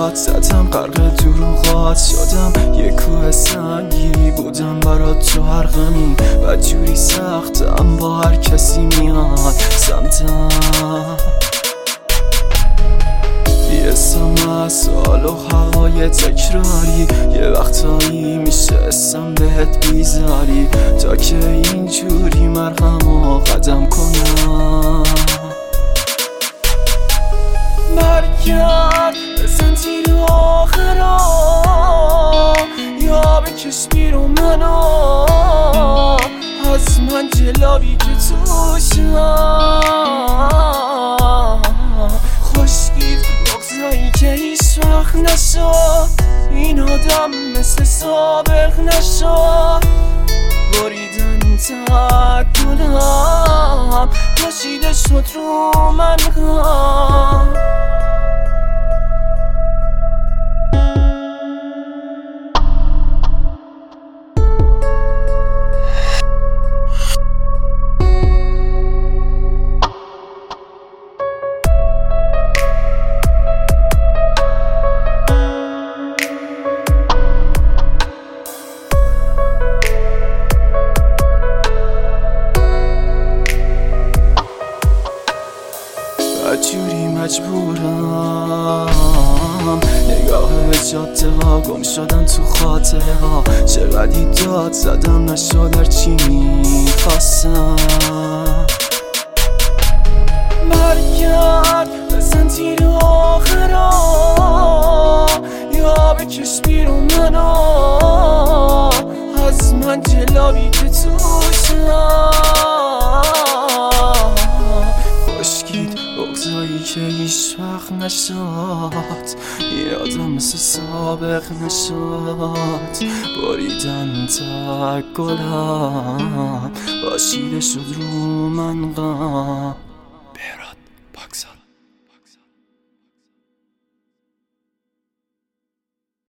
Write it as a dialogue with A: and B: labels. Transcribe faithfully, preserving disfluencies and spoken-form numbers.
A: باد زدم غرق دروغات شدم یه کوه سنگی بودم برات تو هر غمی و جوری سختم با هر کسی میاد سمتم یه سم سال و هوای تکراری یه وقتایی میشه اسم بهت بیزاری تا که اینجوری مرهم و قدم کنم برگرد بزن تیر آخرا یا بکش بیرون منو از من جلابی که توشم خشکید بغضایی که هیچ وقت نشد این آدم مثل سابق نشد بریدن تک گلم پاشیده شد رو من غم جوری مجبورم نگاه جاده ها گم شدن تو خاطره ها چقدی داد زدم نشد هرچی میخواستم برگرد بزن تیر آخرا یا بکش بیرون منو از من جلابی که توشم بغضایی که هیچ وقت نشد یادم مثل سابق نشد بریدن تک گلم پاشیده شد رو من غم